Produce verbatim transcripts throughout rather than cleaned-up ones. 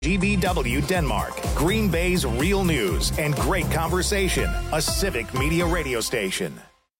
G B W Denmark, Green Bay's real news and great conversation. A Civic Media radio station.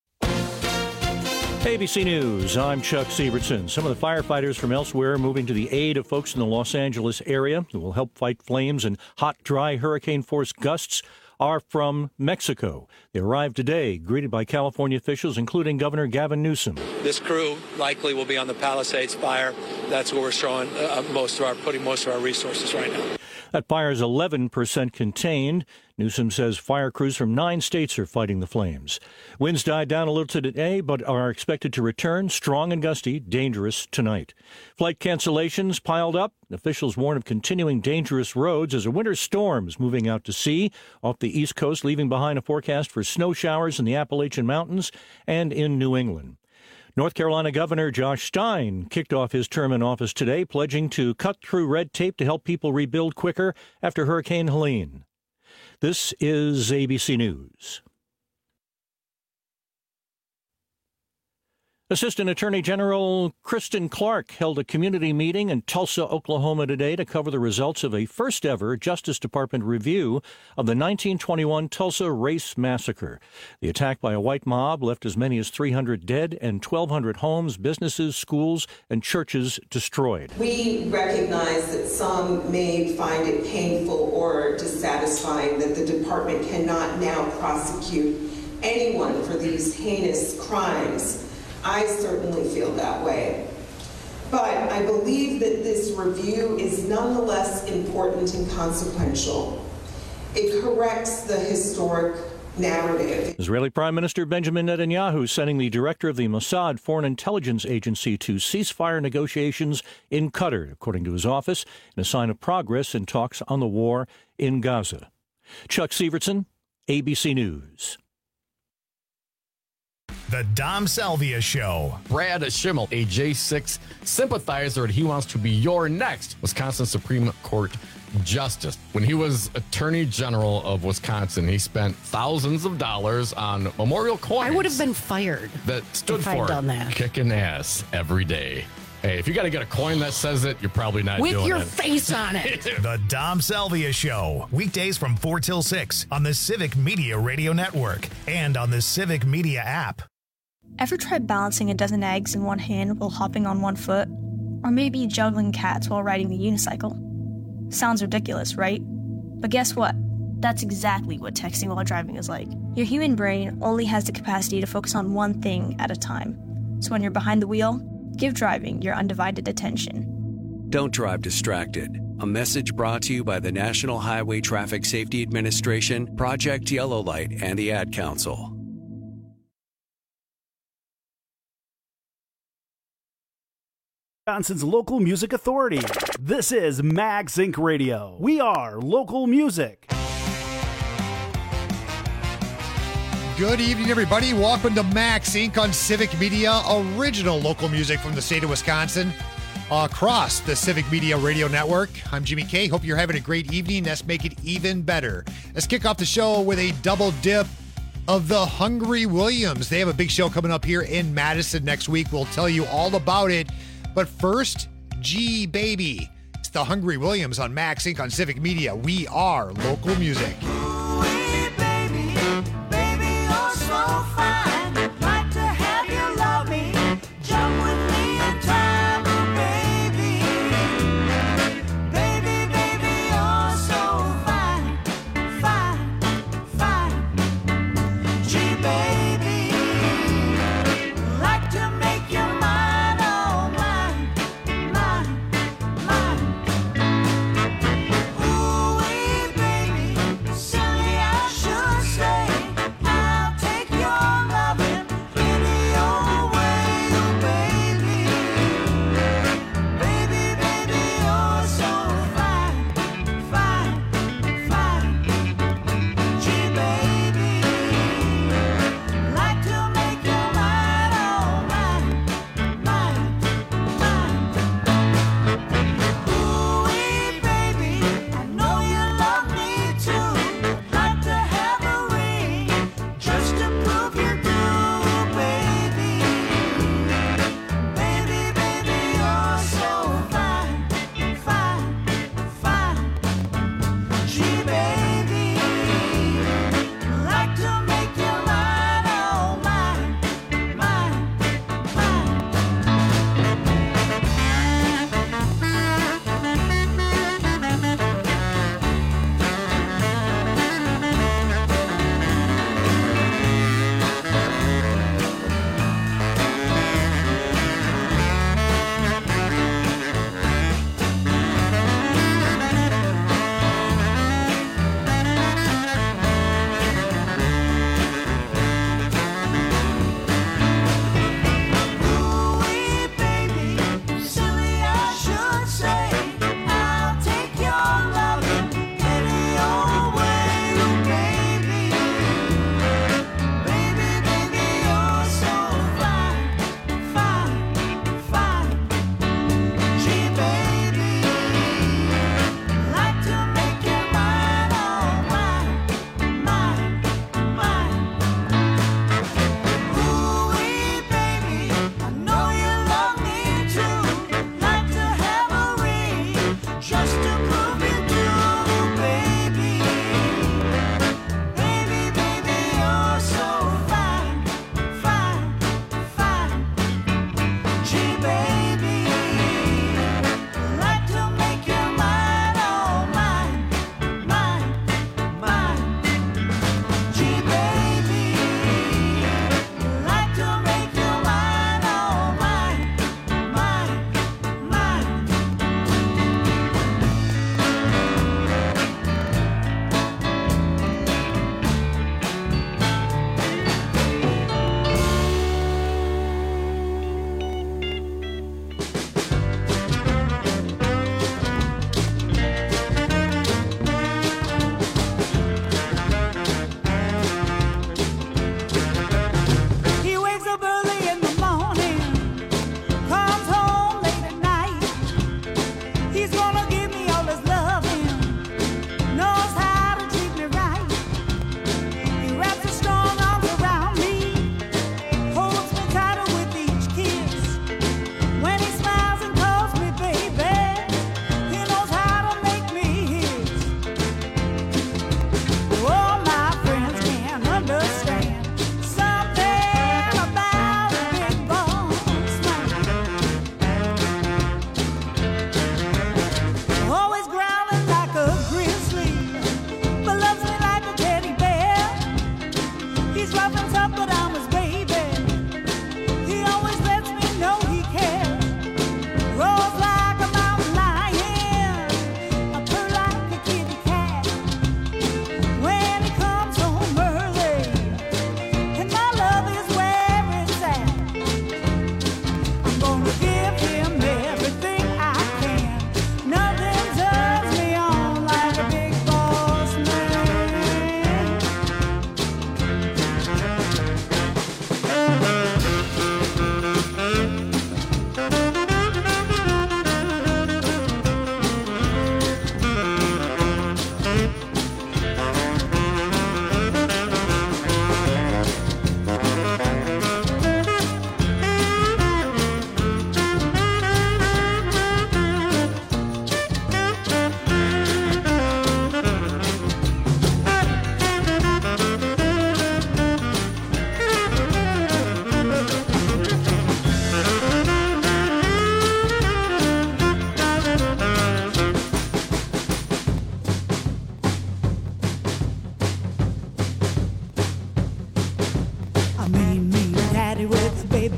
A B C News, I'm Chuck Sievertson. Some of the firefighters from elsewhere moving to the aid of folks in the Los Angeles area who will help fight flames and hot, dry hurricane-force gusts are from Mexico. They arrived today, greeted by California officials, including Governor Gavin Newsom. This crew likely will be on the Palisades fire. That's where we're showing uh, most of our, putting most of our resources right now. That fire is eleven percent contained. Newsom says fire crews from nine states are fighting the flames. Winds died down a little today, but are expected to return strong and gusty, dangerous tonight. Flight cancellations piled up. Officials warn of continuing dangerous roads as a winter storm is moving out to sea off the East Coast, leaving behind a forecast for snow showers in the Appalachian Mountains and in New England. North Carolina Governor Josh Stein kicked off his term in office today, pledging to cut through red tape to help people rebuild quicker after Hurricane Helene. This is A B C News. Assistant Attorney General Kristen Clark held a community meeting in Tulsa, Oklahoma today to cover the results of a first-ever Justice Department review of the nineteen twenty-one Tulsa Race Massacre. The attack by a white mob left as many as three hundred dead and twelve hundred homes, businesses, schools, and churches destroyed. We recognize that some may find it painful or dissatisfying that the department cannot now prosecute anyone for these heinous crimes. I certainly feel that way. But I believe that this review is nonetheless important and consequential. It corrects the historic narrative. Israeli Prime Minister Benjamin Netanyahu sending the director of the Mossad Foreign Intelligence Agency to ceasefire negotiations in Qatar, according to his office, in a sign of progress in talks on the war in Gaza. Chuck Sievertson, A B C News. The Dom Salvia Show. Brad Schimmel, a J six sympathizer, and he wants to be your next Wisconsin Supreme Court Justice. When he was Attorney General of Wisconsin, he spent thousands of dollars on memorial coins. I would have been fired that stood if for I'd done that. Kicking ass every day. Hey, if you got to get a coin that says it, you're probably not With doing it. your face on it. The Dom Salvia Show. Weekdays from four till six on the Civic Media Radio Network and on the Civic Media app. Ever tried balancing a dozen eggs in one hand while hopping on one foot? Or maybe juggling cats while riding the unicycle? Sounds ridiculous, right? But guess what? That's exactly what texting while driving is like. Your human brain only has the capacity to focus on one thing at a time. So when you're behind the wheel, give driving your undivided attention. Don't drive distracted. A message brought to you by the National Highway Traffic Safety Administration, Project Yellow Light, and the Ad Council. Wisconsin's local music authority. This is Mags Incorporated. Radio. We are local music. Good evening, everybody. Welcome to Max Incorporated on Civic Media, original local music from the state of Wisconsin, across the Civic Media Radio Network. I'm Jimmy K. Hope you're having a great evening. Let's make it even better. Let's kick off the show with a double dip of the Hungry Williams. They have a big show coming up here in Madison next week. We'll tell you all about it. But first, G Baby. It's the Hungry Williams on Max Incorporated on Civic Media. We are local music. Silly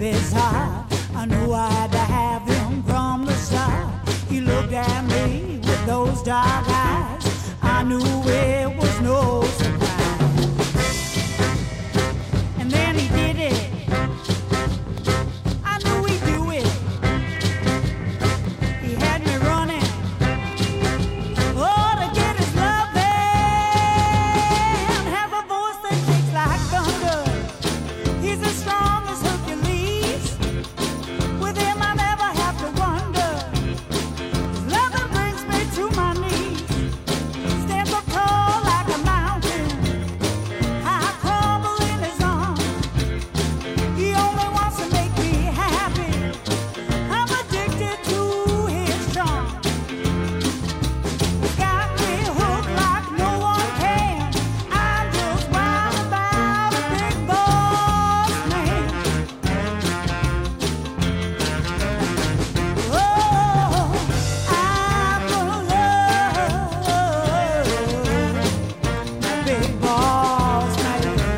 baby's heart. I knew I had to have him from the start. He looked at me with those dark eyes. I knew it was no surprise. And then he did it. I knew he'd do it. He had me running. Oh, to get his loving. Have a voice that kicks like thunder. He's as strong as Hercules. With him I never have to wonder. His loving brings me to my knees. Stands up tall like a mountain. I crumble in his arms. He only wants to make me happy. I'm addicted to his charm. He's got me hooked like no one can. I'm just wild about a big boss man. Oh, I'm gonna love a big boss man.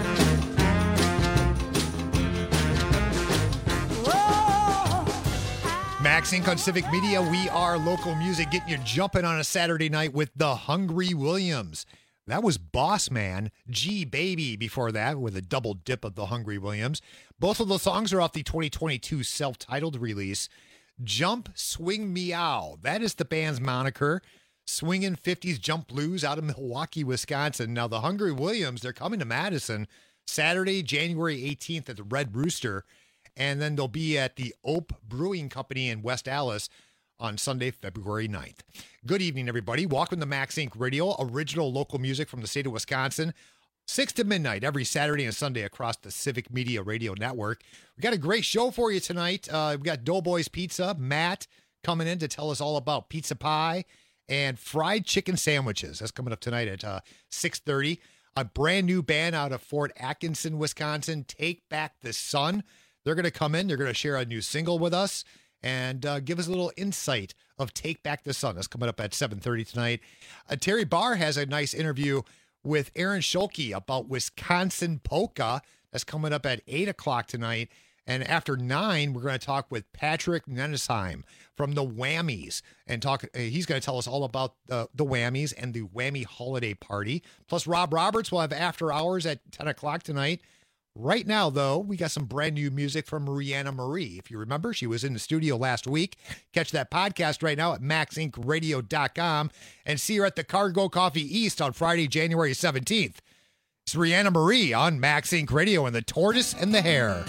Max Inc on Civic Media. We are local music, getting you jumping on a Saturday night with the Hungry Williams. That was Boss Man, G Baby before that, with a double dip of the Hungry Williams. Both of the songs are off the twenty twenty-two self-titled release. Jump, Swing, Meow. That is the band's moniker. Swinging fifties Jump Blues out of Milwaukee, Wisconsin. Now, the Hungry Williams, they're coming to Madison Saturday, January eighteenth at the Red Rooster. And then they'll be at the Ope Brewing Company in West Allis on Sunday, February ninth. Good evening, everybody. Welcome to Max Inc Radio, original local music from the state of Wisconsin. six to midnight every Saturday and Sunday across the Civic Media Radio Network. We got a great show for you tonight. Uh, we got Doughboys Pizza, Matt coming in to tell us all about pizza pie and fried chicken sandwiches. That's coming up tonight at uh, six thirty. A brand new band out of Fort Atkinson, Wisconsin, Take Back the Sun. They're going to come in. They're going to share a new single with us and uh, give us a little insight of Take Back the Sun. That's coming up at seven thirty tonight. Uh, Terry Barr has a nice interview with Aaron Schulke about Wisconsin polka. That's coming up at eight o'clock tonight. And after nine, we're going to talk with Patrick Nenesheim from the Whammies. And talk. Uh, he's going to tell us all about uh, the Whammies and the Whammy Holiday Party. Plus, Rob Roberts will have After Hours at ten o'clock tonight. Right now, though, we got some brand new music from Mariana Marie. If you remember, she was in the studio last week. Catch that podcast right now at max inc radio dot com and see her at the Cargo Coffee East on Friday, January seventeenth. It's Mariana Marie on Max Inc Radio and the Tortoise and the Hare.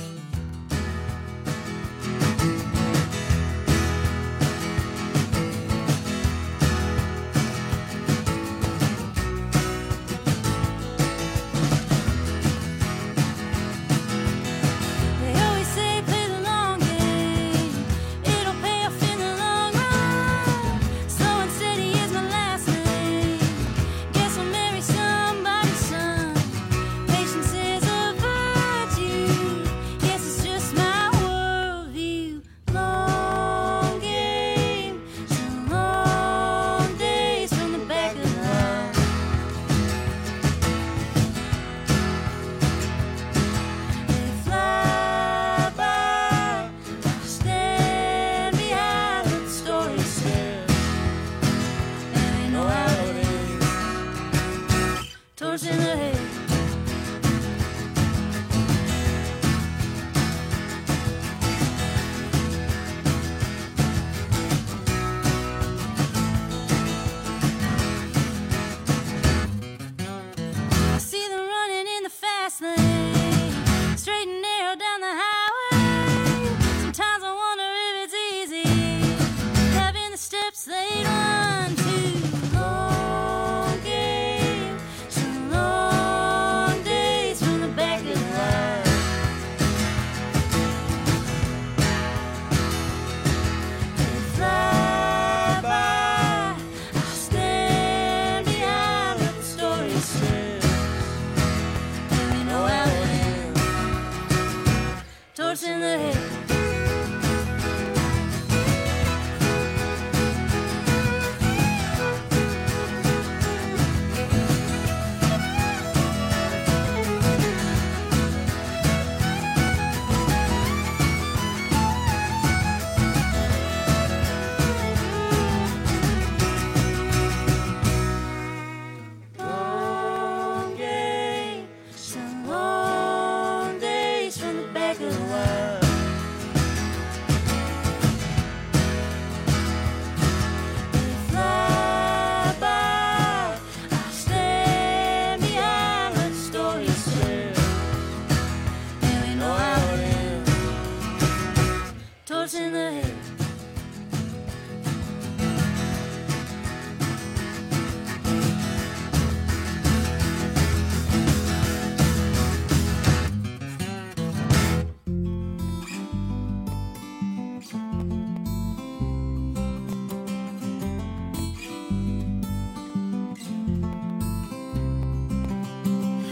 Somebody's son, patience is a virtue.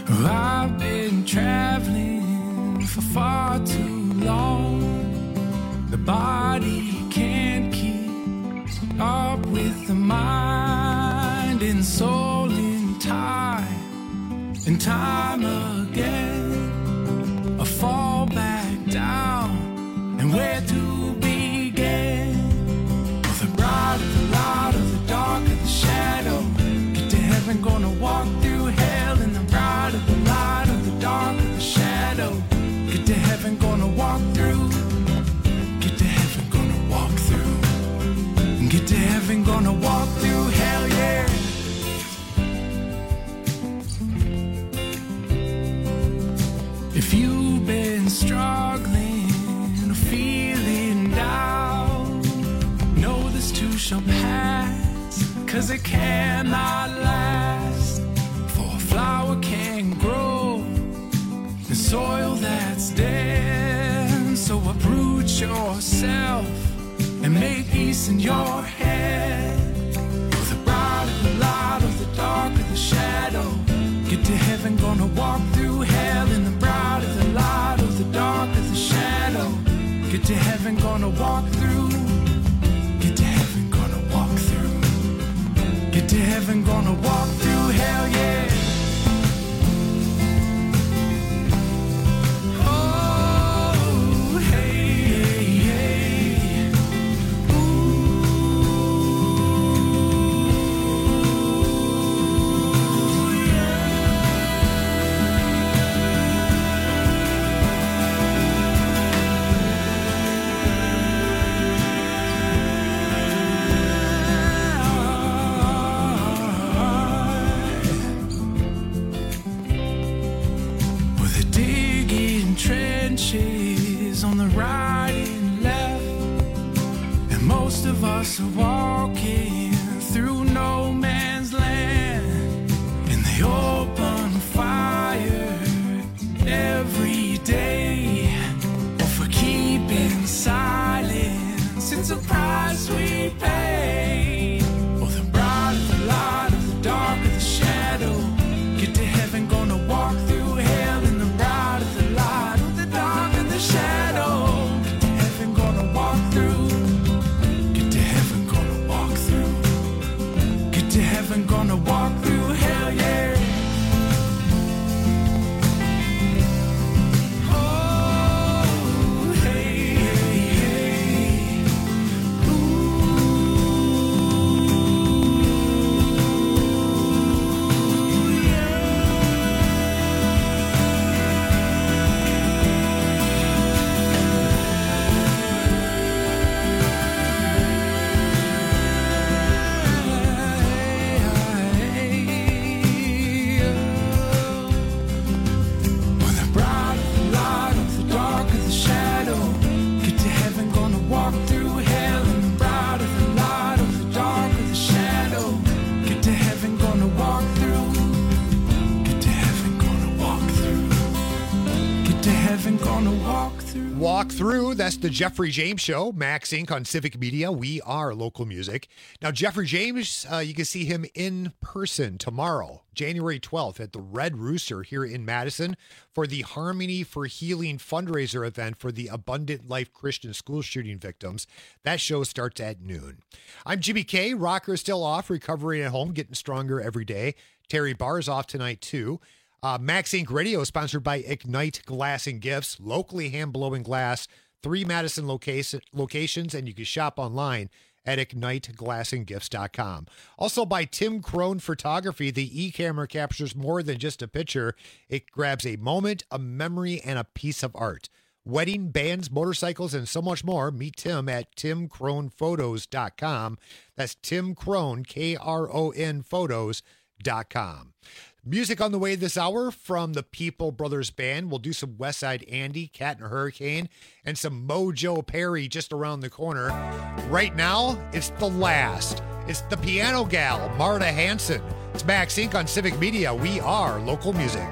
Oh, I've been traveling for far too long. The body can't keep up with the mind and soul in time and time again. I fall back down, and where to begin? Oh, the bright of the light of the dark of the shadow. Get to heaven, gonna walk through hell in the bright of the light of the dark of the shadow. Get to heaven, gonna walk through. Get to heaven, gonna walk through. Get to heaven, gonna walk through hell, yeah. If you've been struggling or feeling down, know this too shall pass, 'cause it cannot last. For a flower can't grow in soil that's dead. So uproot yourself and make peace in your head. For the bright of the light of the dark of the shadow. Get to heaven, gonna walk through hell in the bright of the light of the dark of the shadow. Get to heaven, gonna walk through. Get to heaven, gonna walk through. Get to heaven, gonna walk through hell, yeah. Oh, hey, hey, hey. Trenches on the right and left, and most of us are walking through no man's land. And they open fire every day, or for keeping silence, it's a price we pay. Oh, the bright of the light of the dark of the shadow. Get to heaven, gonna walk through hell in the bright of the light of the dark of the shadow. Get to heaven, gonna walk through. Get to heaven, gonna walk through. Get to heaven, gonna walk through hell, yeah. Oh, hey, hey, hey. Walk Through, that's the Jeffrey James Show, Max Incorporated on Civic Media. We are local music. Now, Jeffrey James, uh, you can see him in person tomorrow, January twelfth, at the Red Rooster here in Madison for the Harmony for Healing fundraiser event for the Abundant Life Christian school shooting victims. That show starts at noon. I'm Jimmy K. Rocker is still off, recovering at home, getting stronger every day. Terry Barr is off tonight, too. Uh, Max Incorporated Radio is sponsored by Ignite Glass and Gifts, locally hand-blowing glass, three Madison location, locations, and you can shop online at ignite glass and gifts dot com. Also by Tim Crone Photography, the e-camera captures more than just a picture. It grabs a moment, a memory, and a piece of art. Wedding, bands, motorcycles, and so much more. Meet Tim at tim crone photos dot com. That's Tim Crone, K R O N photos dot com. Music on the way this hour from the People Brothers Band. We'll do some West Side Andy, Cat and Hurricane, and some Mojo Perry just around the corner. Right now, it's The Last. It's the piano gal, Marta Hanson. It's Max Incorporated on Civic Media. We are local music.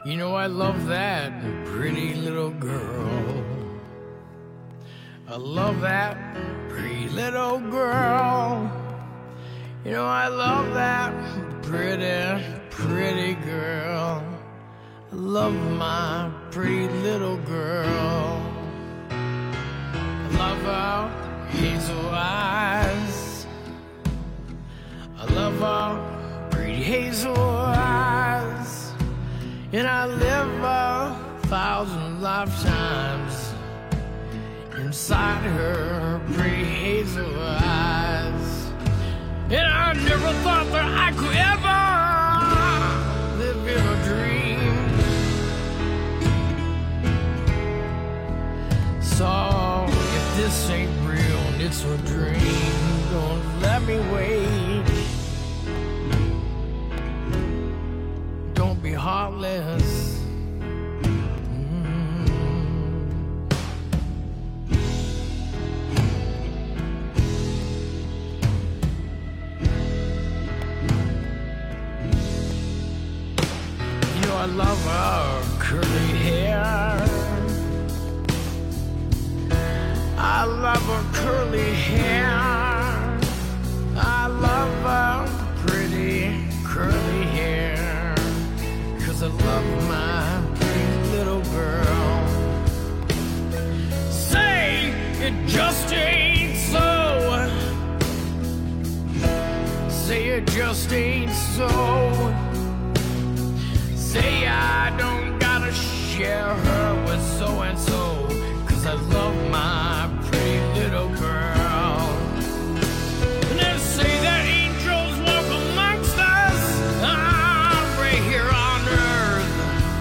You know I love that pretty little girl. I love that pretty little girl. You know I love that pretty, pretty girl. I love my pretty little girl. I love her hazel eyes. I love her pretty hazel eyes. And I live a thousand lifetimes inside her pretty hazel eyes. And I never thought that I could ever live in a dream. So if this ain't real and it's a dream, don't let me wait. Don't be heartless. I love her curly hair. I love her curly hair. I love her pretty curly hair. 'Cause I love my pretty little girl. Say it just ain't so. Say it just ain't so. Say I don't gotta share her with so-and-so, 'cause I love my pretty little girl. And they say that angels walk amongst us, ah, right here on earth.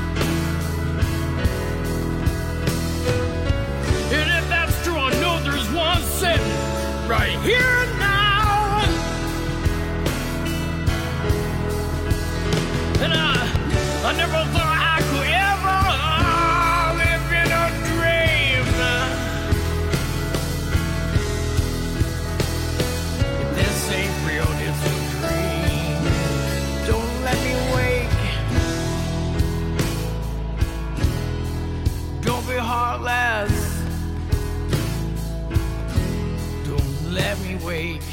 And if that's true, I know there's one sitting right here now. And I I never thought I could ever live in a dream. If this ain't real, it's a dream. Don't let me wake. Don't be heartless. Don't let me wake.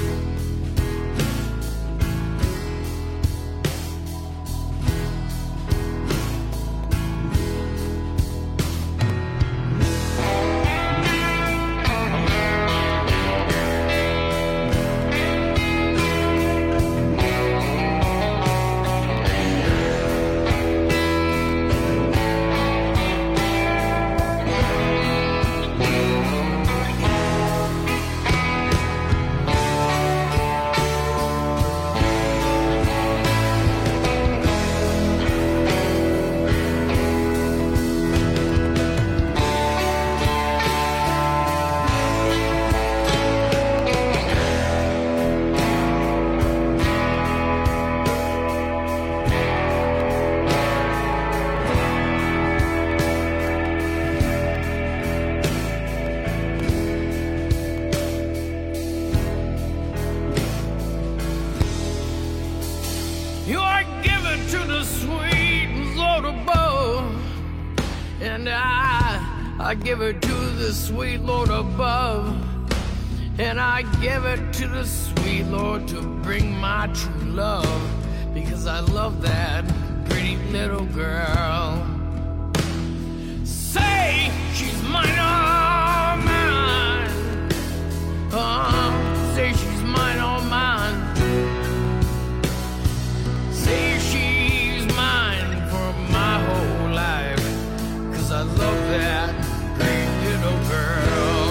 I give it to the sweet Lord above, and I give it to the sweet Lord to bring my true love, because I love that pretty little girl. Say she's mine, all mine. Oh, say she's mine, all mine. Say she's mine for my whole life, 'cause I love that little girl.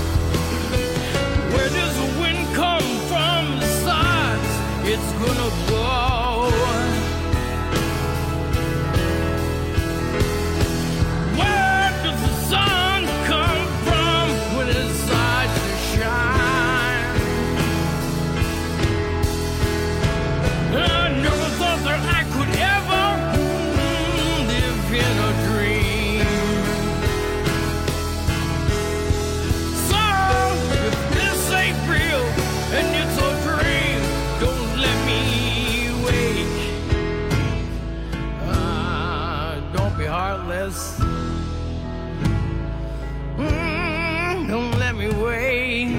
Where does the wind come from? The sides it's gonna blow. us. Mm, don't let me wait.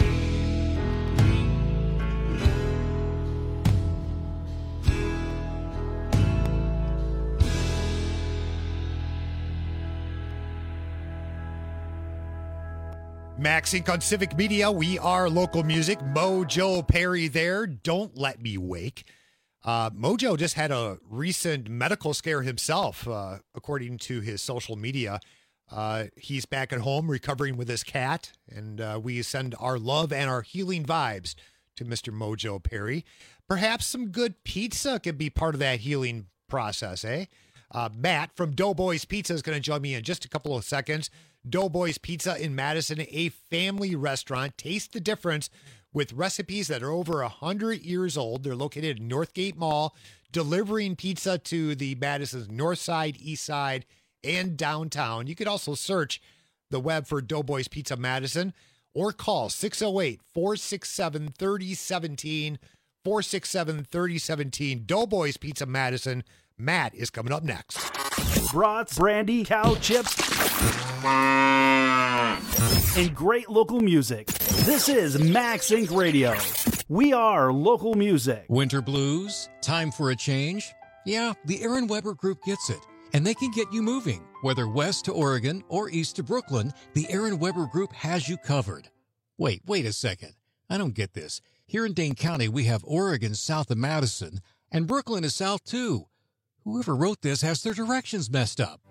Max Inc on Civic Media. We are local music. Mojo Perry there. Don't let me wake. Uh, Mojo just had a recent medical scare himself, uh, according to his social media. Uh, he's back at home recovering with his cat, and uh, we send our love and our healing vibes to Mister Mojo Perry. Perhaps some good pizza could be part of that healing process, eh? Uh, Matt from Doughboys Pizza is going to join me in just a couple of seconds. Doughboys Pizza in Madison, a family restaurant. Taste the difference with recipes that are over one hundred years old. They're located in Northgate Mall, delivering pizza to the Madison's north side, east side, and downtown. You could also search the web for Doughboys Pizza Madison or call six oh eight, four six seven, three oh one seven, four six seven, three oh one seven. Doughboys Pizza Madison. Matt is coming up next. Brats, brandy, cow chips, and great local music. This is Max Inc Radio. We are local music. Winter blues? Time for a change? Yeah, the Aaron Weber Group gets it. And they can get you moving. Whether west to Oregon or east to Brooklyn, the Aaron Weber Group has you covered. Wait, wait a second. I don't get this. Here in Dane County, we have Oregon south of Madison, and Brooklyn is south too. Whoever wrote this has their directions messed up.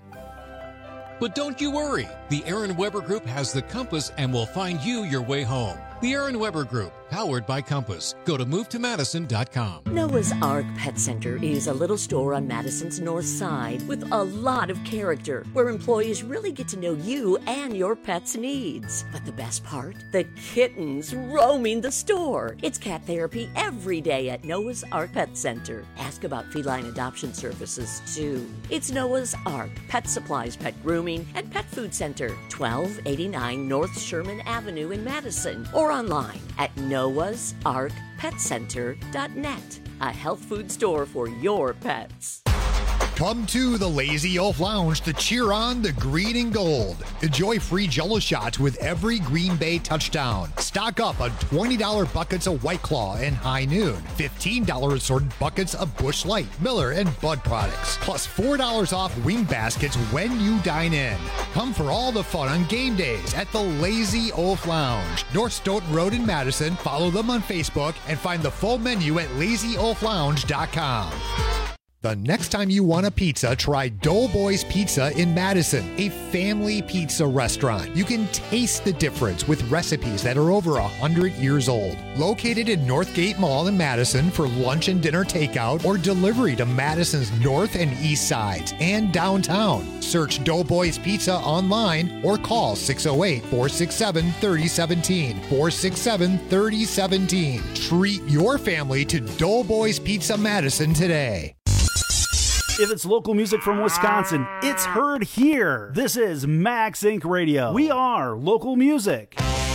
But don't you worry. The Aaron Weber Group has the compass and will find you your way home. The Aaron Weber Group, powered by Compass. Go to move to madison dot com. Noah's Ark Pet Center is a little store on Madison's north side with a lot of character, where employees really get to know you and your pet's needs. But the best part? The kittens roaming the store. It's cat therapy every day at Noah's Ark Pet Center. Ask about feline adoption services, too. It's Noah's Ark Pet Supplies, Pet Grooming, and Pet Food Center, twelve eighty-nine North Sherman Avenue in Madison, or online at noahs ark pet center dot net. A health food store for your pets. Come to the Lazy Oaf Lounge to cheer on the green and gold. Enjoy free Jell-O shots with every Green Bay touchdown. Stock up on twenty dollars buckets of White Claw and High Noon. fifteen dollars assorted buckets of Busch Light, Miller, and Bud products. Plus four dollars off wing baskets when you dine in. Come for all the fun on game days at the Lazy Oaf Lounge. North Stoughton Road in Madison. Follow them on Facebook and find the full menu at lazy oaf lounge dot com. The next time you want a pizza, try Doughboys Pizza in Madison, a family pizza restaurant. You can taste the difference with recipes that are over one hundred years old. Located in Northgate Mall in Madison for lunch and dinner takeout or delivery to Madison's north and east sides and downtown. Search Doughboys Pizza online or call six oh eight, four six seven, three oh one seven, four six seven, three oh one seven. Treat your family to Doughboys Pizza Madison today. If it's local music from Wisconsin, it's heard here. This is Max Inc Radio. We are local music.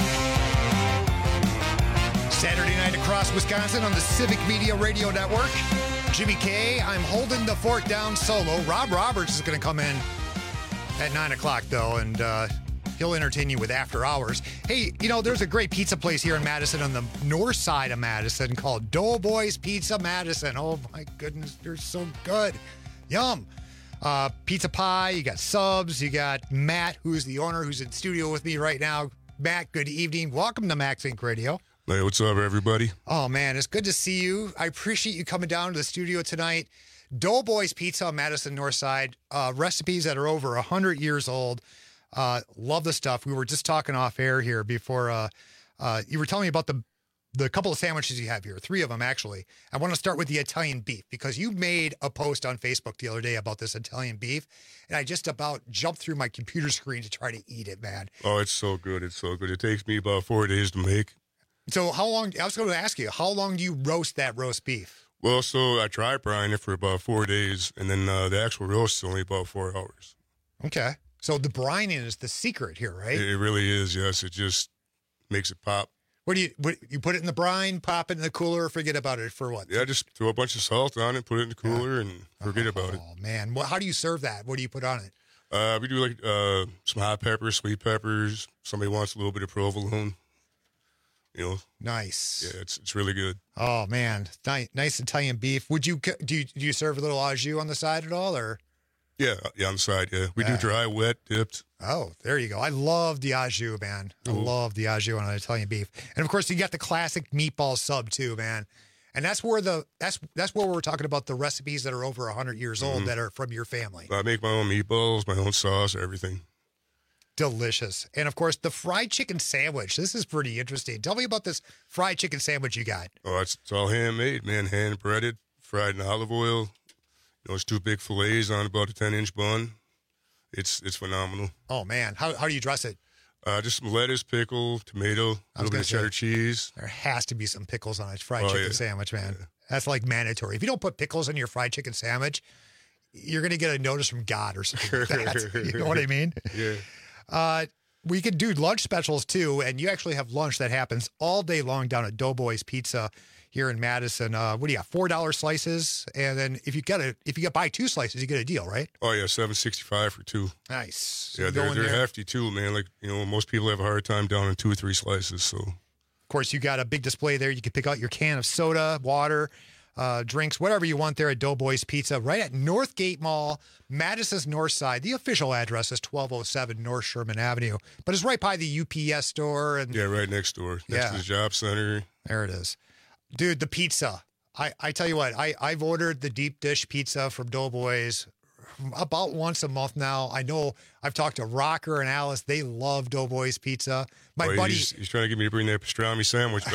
Saturday night across Wisconsin on the Civic Media Radio Network. Jimmy K, I'm holding the fort down solo. Rob Roberts is going to come in at nine o'clock, though, and uh, he'll entertain you with After Hours. Hey, you know, there's a great pizza place here in Madison on the north side of Madison called Doughboys Pizza Madison. Oh, my goodness, they're so good. Yum. Uh, pizza pie, you got subs, you got Matt, who's the owner, who's in studio with me right now. Matt, good evening. Welcome to Max Inc Radio. Hey, what's up, everybody? Oh, man, it's good to see you. I appreciate you coming down to the studio tonight. Doughboys Pizza on Madison North Side. Uh, recipes that are over one hundred years old. Uh, love the stuff. We were just talking off air here before uh, uh, you were telling me about the the couple of sandwiches you have here, three of them actually. I want to start with the Italian beef because you made a post on Facebook the other day about this Italian beef, and I just about jumped through my computer screen to try to eat it, man. Oh, it's so good. It's so good. It takes me about four days to make. So how long, I was going to ask you, how long do you roast that roast beef? Well, so I dry brine it for about four days, and then uh, the actual roast is only about four hours. Okay. So the brining is the secret here, right? It, it really is, yes. It just makes it pop. What do you, what, you put it in the brine, pop it in the cooler, or forget about it for what? Yeah, just throw a bunch of salt on it, put it in the cooler, yeah. and forget oh, about it. Oh, man. Well, how do you serve that? What do you put on it? Uh, we do like uh, some hot peppers, sweet peppers. Somebody wants a little bit of provolone. You know, nice. Yeah, it's it's really good. Oh man, nice, nice Italian beef. Would you do you, do you serve a little au jus on the side at all, or? Yeah, yeah, on the side. Yeah, we Yeah. do dry, wet, dipped. Oh, there you go. I love the au jus, man. I Ooh. love the au jus on an Italian beef, and of course you got the classic meatball sub too, man. And that's where the that's that's where we're talking about the recipes that are over a hundred years old Mhm. that are from your family. I make my own meatballs, my own sauce, everything. Delicious. And of course, the fried chicken sandwich. This is pretty interesting. Tell me about this fried chicken sandwich you got. Oh, it's, it's all handmade, man. Hand breaded, fried in olive oil. You know, it's two big fillets on about a ten inch bun. It's it's phenomenal. Oh man, how how do you dress it? Uh, just some lettuce, pickle, tomato, a I was little bit gonna of cheddar say, cheese. There has to be some pickles on a fried Oh, chicken yeah. sandwich, man. That's like mandatory. If you don't put pickles on your fried chicken sandwich, you're gonna get a notice from God or something like that. You know what I mean? Yeah. Uh, we could do lunch specials too, and you actually have lunch that happens all day long down at Doughboys Pizza here in Madison. Uh, what do you got? Four dollar slices, and then if you get a if you get buy two slices, you get a deal, right? Oh yeah, seven sixty five for two. Nice. Yeah, You go they're in they're there. hefty too, man. Like you know, most people have a hard time down in two or three slices. So Of course, you got a big display there. You can pick out your can of soda, water, uh, drinks, whatever you want there at Doughboys Pizza, right at Northgate Mall, Madison's North Side. The official address is twelve oh seven North Sherman Avenue, but it's right by the U P S store. And yeah, right next door, next Yeah. to the job center. there it is. Dude, the pizza. I, I tell you what, I, I've ordered the deep dish pizza from Doughboys about once a month now. I know I've talked to Rocker and Alice. They love Doughboys Pizza. My Oh, buddy, he's, he's trying to get me to bring that pastrami sandwich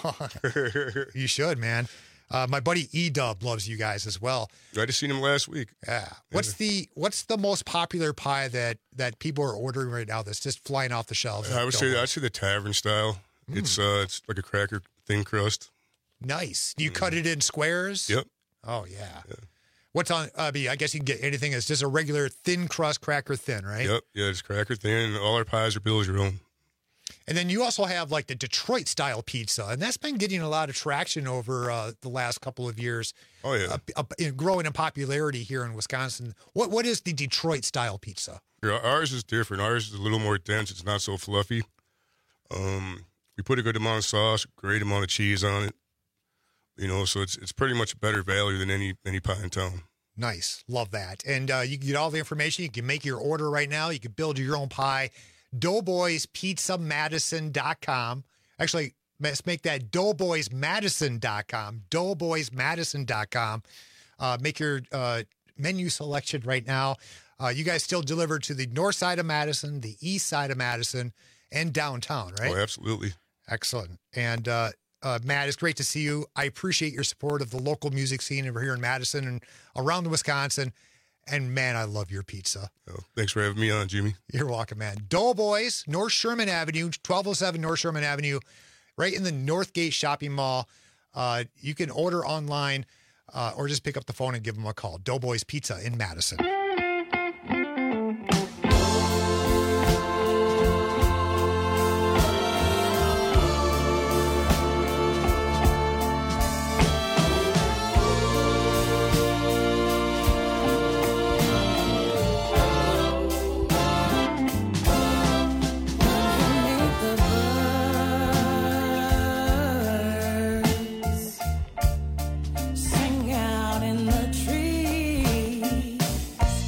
back. you should, man. Uh, my buddy E-Dub loves you guys as well. I just seen him last week. Yeah. What's the what's the most popular pie that that people are ordering right now that's just flying off the shelves? I would say Doughboys? I'd say the tavern style. It's uh, it's like a cracker thin crust. Nice. Do you cut it in squares? Yep. Oh yeah. What's on? I mean, I guess you can get anything that's just a regular thin crust cracker thin, right? Yep. Yeah, it's cracker thin. All our pies are build your own. And then you also have like the Detroit style pizza, and that's been getting a lot of traction over uh, the last couple of years. Oh yeah, uh, uh, in- growing in popularity here in Wisconsin. What what is the Detroit style pizza? Yeah, ours is different. Ours is a little more dense. It's not so fluffy. Um, we put a good amount of sauce, great amount of cheese on it. You know, so it's it's pretty much better value than any any pie in town. Nice, love that. And uh, you can get all the information. You can make your order right now. You can build your own pie. Doughboys Pizza Madison dot com. Actually, let's make that Doughboys Madison dot com. Doughboys Madison dot com. Uh, make your uh, menu selection right now. Uh, you guys still deliver to the north side of Madison, the east side of Madison, and downtown, right? Oh, absolutely. Excellent. And uh, uh, Matt, it's great to see you. I appreciate your support of the local music scene over here in Madison and around the Wisconsin. And man, I love your pizza. Oh, thanks for having me on, Jimmy. You're welcome, man. Doughboys, North Sherman Avenue, twelve oh seven North Sherman Avenue, right in the Northgate Shopping Mall. Uh, you can order online uh, or just pick up the phone and give them a call. Doughboys Pizza in Madison. Sing out in the trees.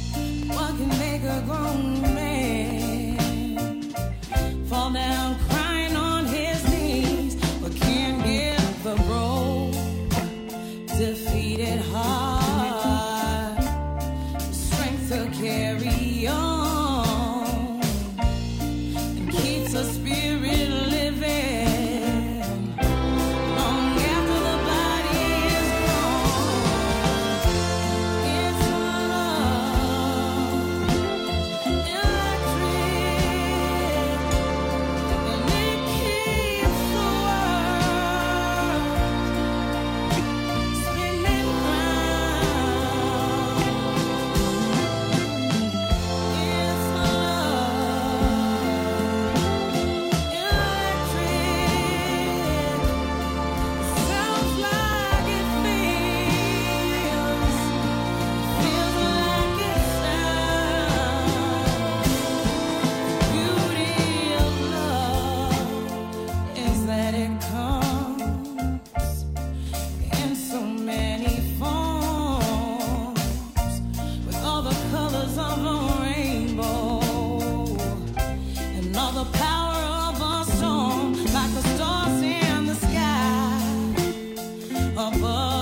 colors of a rainbow, and all the power of a song, like the stars in the sky above.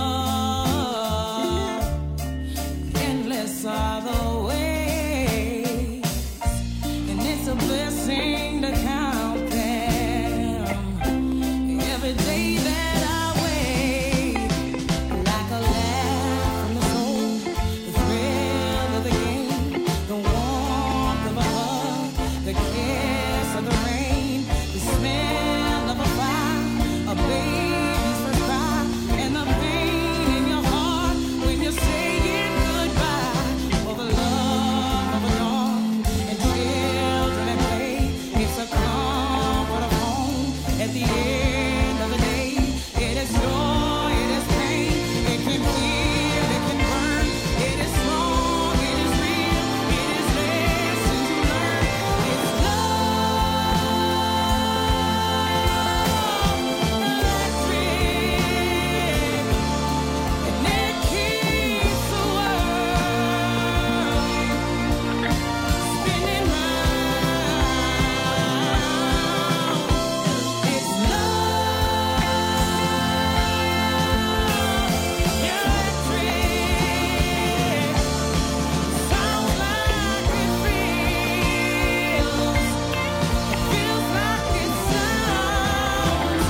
Endless are the ways, and it's a blessing to count them every day that I wait, like a laugh from the soul, the thrill of the game, the warmth of a hug, the kiss of the rain, the smell of a fire, a baby's first cry, and the pain in your heart when you're saying goodbye. For the love of a dawn and children at play, it's a comfort of home at the end of the day. It is joy, it is pain, it can feel, it can burn, it is strong, it is real, it is lessons you learn. It's love, electric, and it keeps the world spinning round. It's love, electric, sounds like it feels, feels like it sounds,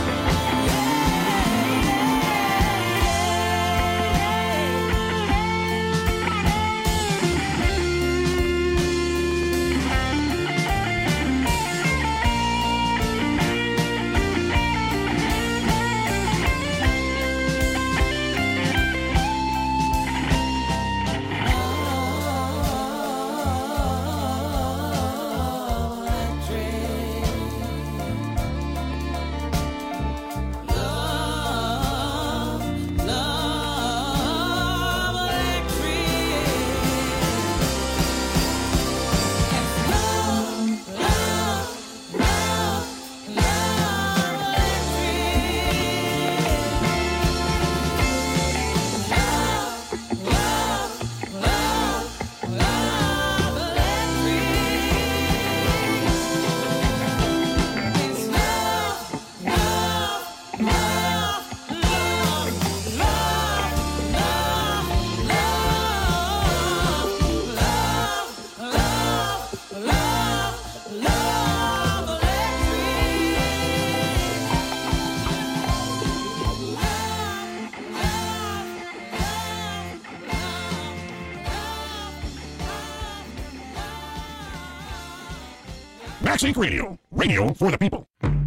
Max Inc Radio, radio for the people.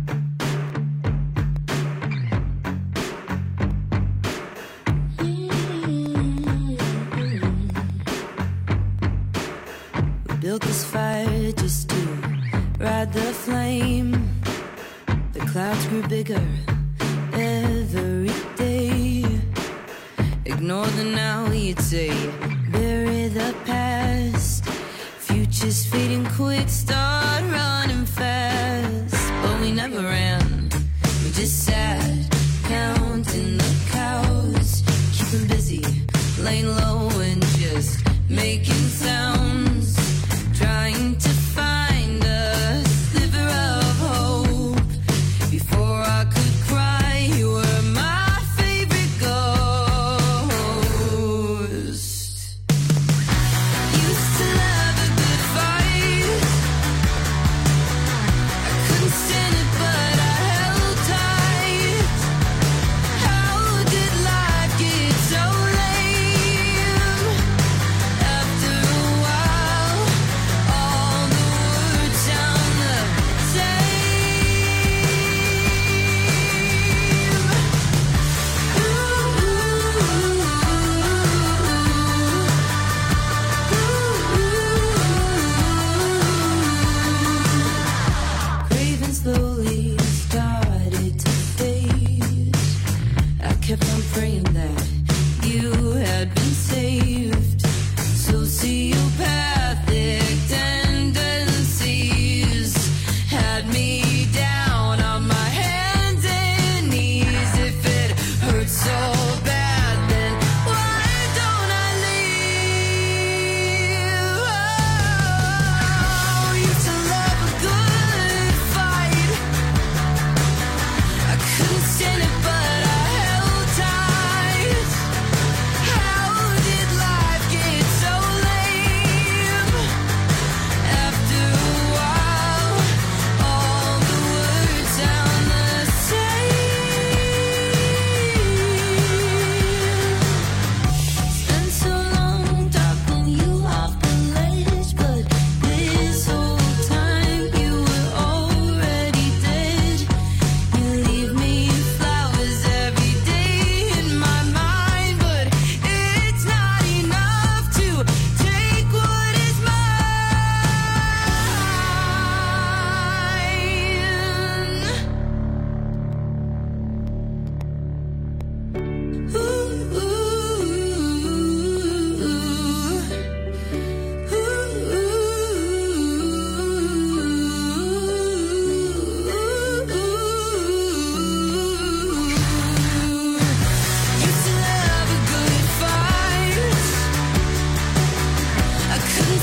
We built this fire just to ride the flame. The clouds grew bigger every day. Ignore the now, you'd say. Bury the past. Future's fading quick, start running fast. But we never ran, we just sat, counting the cows, keeping busy, laying low and just making sounds, trying to find a sliver of hope. Before I could cry, you were my favorite ghost. Used to love a good fight, I couldn't stand it but I held tight. How did life get so lame? After a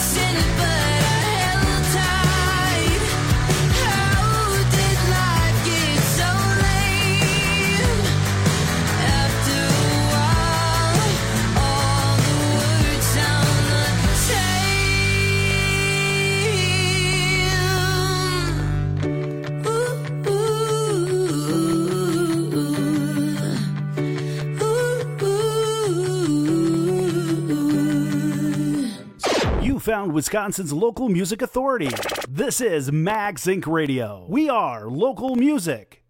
chasing it, but I held tight. How did life get so lame? After a while, all the words sound the same. Ooh, You found Wisconsin's local music authority. This is Max Inc Radio. We are local music.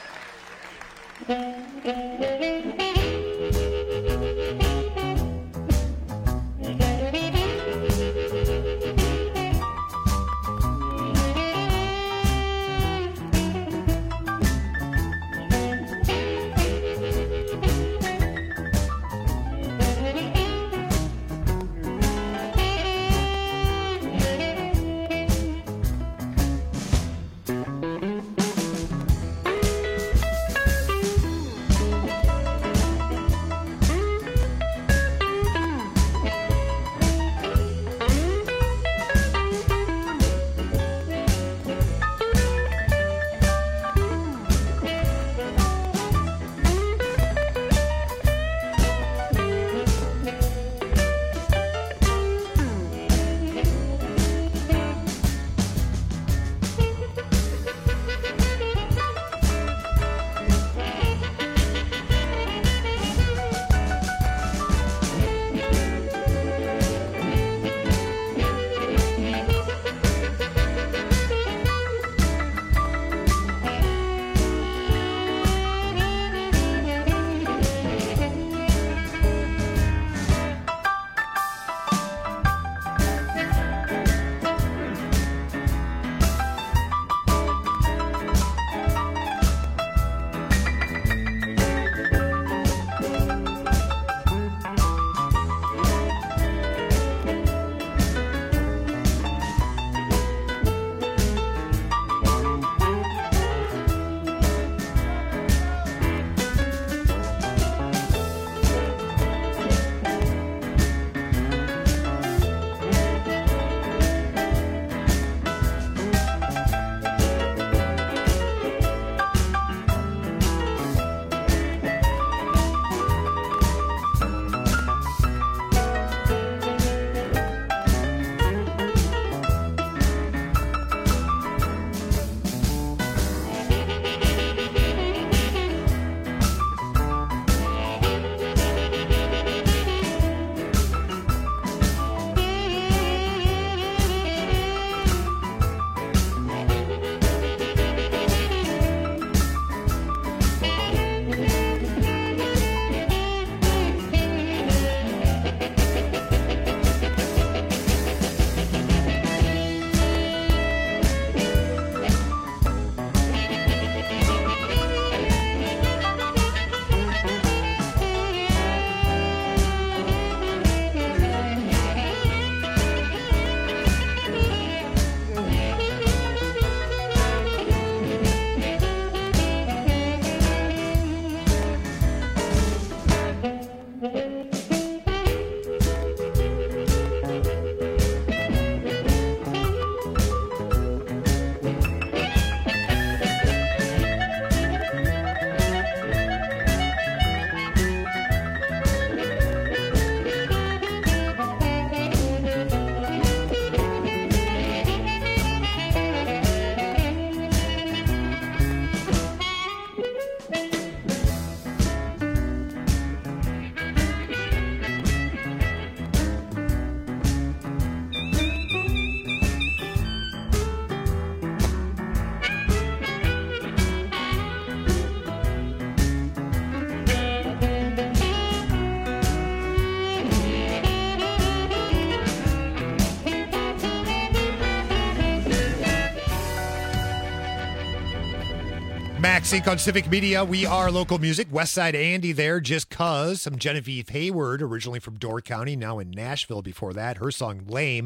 Max Inc on Civic Media. We are local music. Westside Andy there, just cuz. Some Genevieve Hayward, originally from Door County, now in Nashville before that. Her song Lame.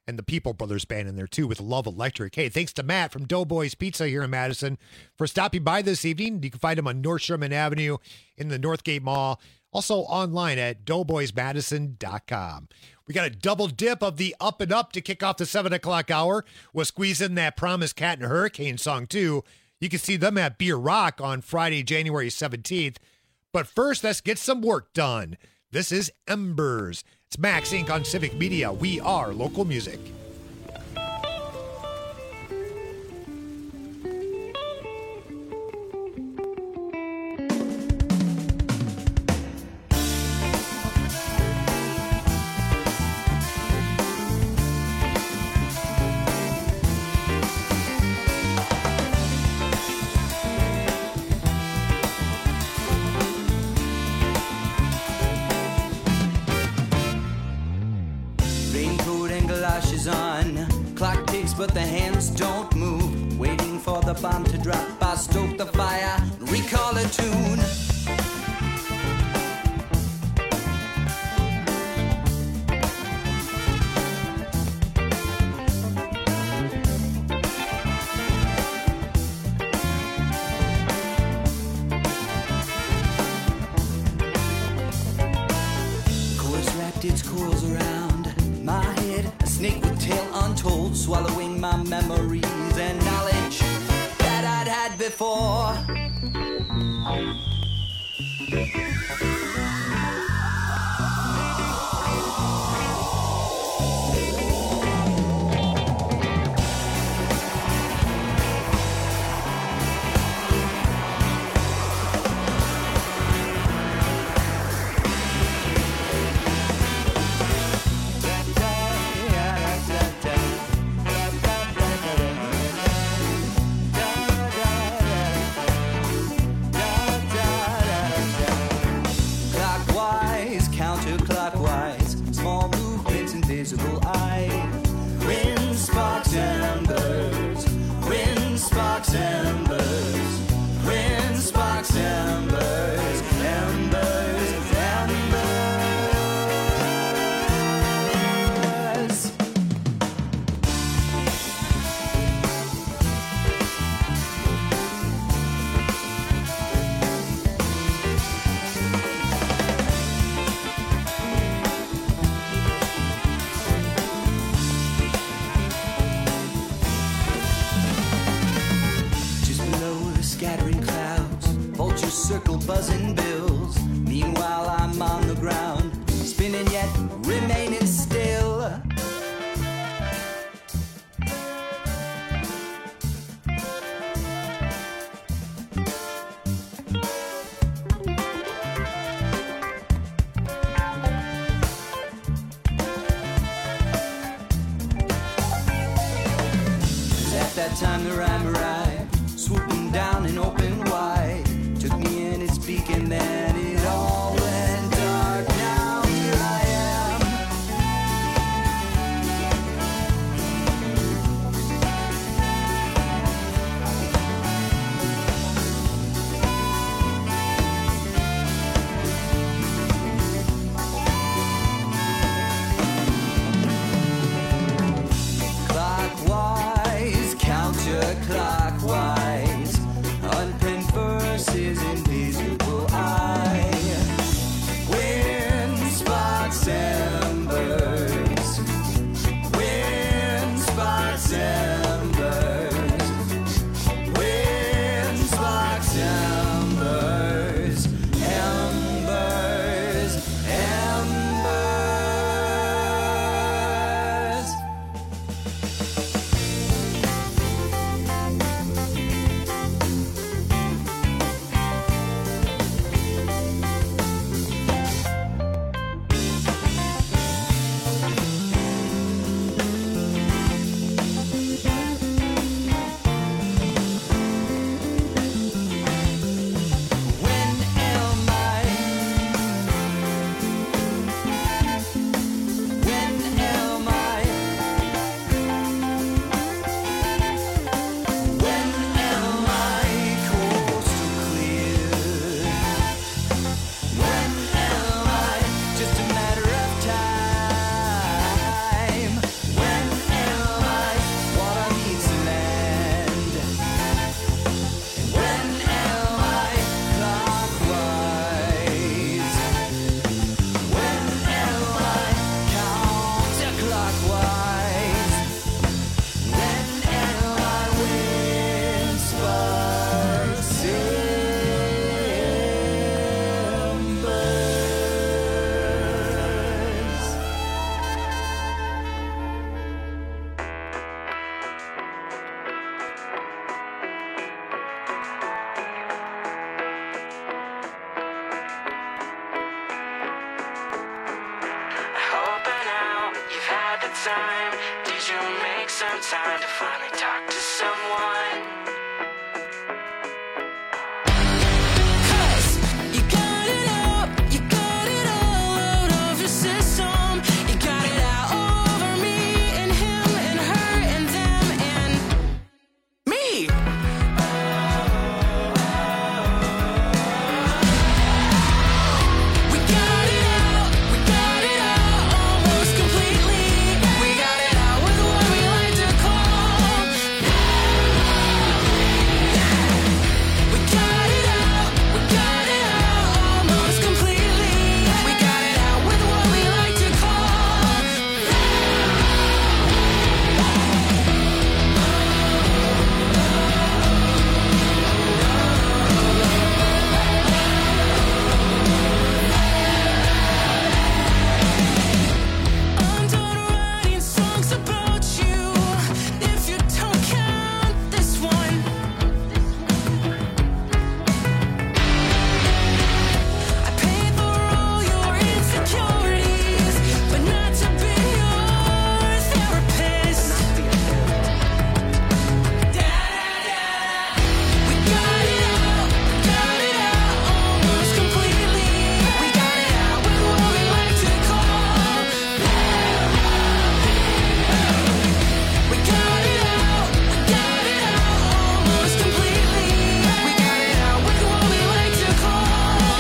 and the People Brothers Band in there too with Love Electric. Hey, thanks to Matt from Doughboys Pizza here in Madison for stopping by this evening. You can find him on North Sherman Avenue in the Northgate Mall. Also online at doughboys madison dot com. We got a double dip of the Up and Up to kick off the seven o'clock hour. We'll squeeze in that Promise Cat and Hurricane song too. You can see them at Beer Rock on Friday, January seventeenth. But first, let's get some work done. This is Embers. It's Max Incorporated on Civic Media. We are local music. On. Clock ticks, but the hands don't move. Waiting for the bomb to drop. I stoke the fire, recall a tune. Chorus wrapped its coils around my head. A snake with tail untold, swallowing my memories and knowledge that I'd had before. Invisible eye. Wind sparks embers. Wind sparks embers. Wind sparks embers. Embers. Embers. Circle buzzing bills. Meanwhile I'm on the ground, spinning yet remaining still. At that time the rhyme arrived, swooping down and open wide. Took me in its beak and then it all went dark. Now here I am. Clockwise, counterclockwise, unpenned verses, invisible eyes. time? Did you make some time to finally talk to someone? Cause you got it out, you got it all out of your system. You got it out over me and him and her and them and me. We got it out, we got it out almost completely. We got it out with what we like to call. We got it out, we got it out almost completely. We got it out with what we like to call. I'm done writing songs about you. If you don't count this one, I paid for all your insecurities, but not to be your therapist. We got it out, we got it out almost completely. We got it out with what we like to call. We got it out, we got it out almost completely. We got it out with what we like to call.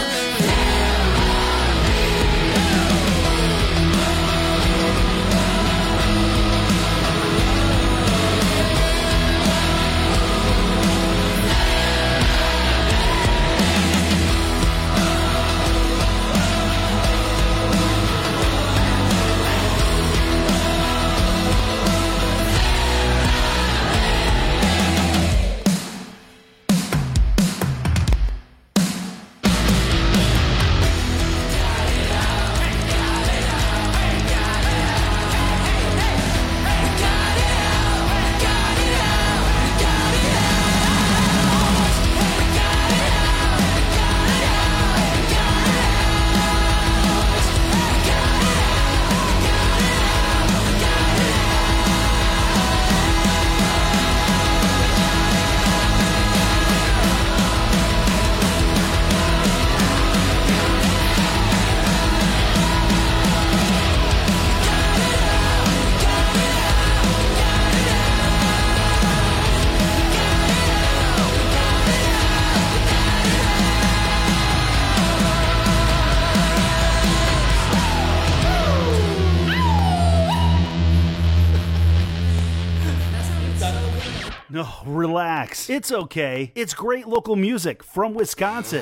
No, relax. It's okay. It's great local music from Wisconsin.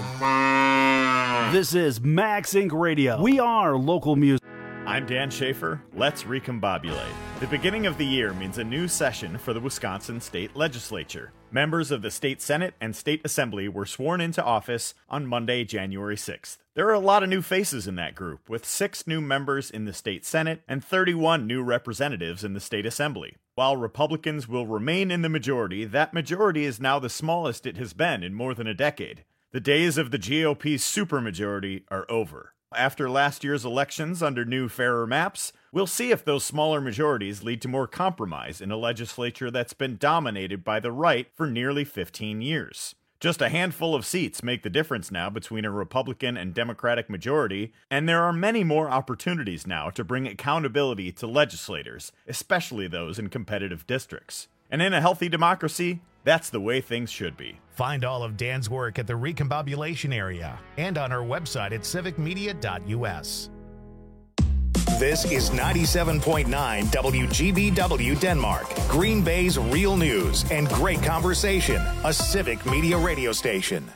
This is Max Incorporated. Radio. We are local music. I'm Dan Schaefer. Let's recombobulate. The beginning of the year means a new session for the Wisconsin State Legislature. Members of the State Senate and State Assembly were sworn into office on Monday, January sixth. There are a lot of new faces in that group, with six new members in the State Senate and thirty-one new representatives in the State Assembly. While Republicans will remain in the majority, that majority is now the smallest it has been in more than a decade. The days of the G O P's supermajority are over. After last year's elections under new, fairer maps, we'll see if those smaller majorities lead to more compromise in a legislature that's been dominated by the right for nearly fifteen years. Just a handful of seats make the difference now between a Republican and Democratic majority, and there are many more opportunities now to bring accountability to legislators, especially those in competitive districts. And in a healthy democracy, that's the way things should be. Find all of Dan's work at the Recombobulation area and on our website at civic media dot u s. This is ninety-seven point nine W G B W Denmark, Green Bay's real news and great conversation, a Civic Media radio station.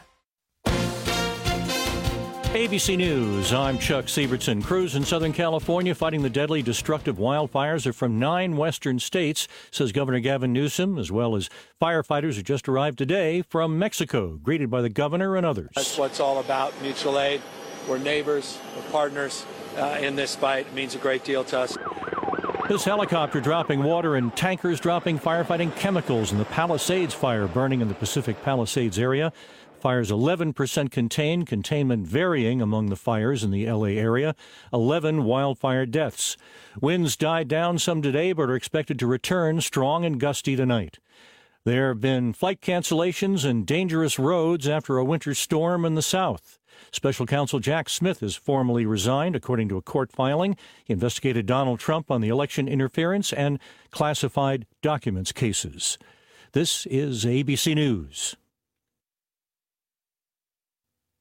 A B C News, I'm Chuck Siebertson. Crews in Southern California fighting the deadly, destructive wildfires are from nine western states, says Governor Gavin Newsom, as well as firefighters who just arrived today from Mexico, greeted by the governor and others. That's what it's all about, mutual aid. We're neighbors, we're partners uh, in this fight. It means a great deal to us. This helicopter dropping water and tankers dropping firefighting chemicals in the Palisades fire burning in the Pacific Palisades area. Fires eleven percent contained, containment varying among the fires in the L A area. eleven wildfire deaths. Winds died down some today but are expected to return strong and gusty tonight. There have been flight cancellations and dangerous roads after a winter storm in the south. Special Counsel Jack Smith has formally resigned, according to a court filing. He investigated Donald Trump on the election interference and classified documents cases. This is A B C News.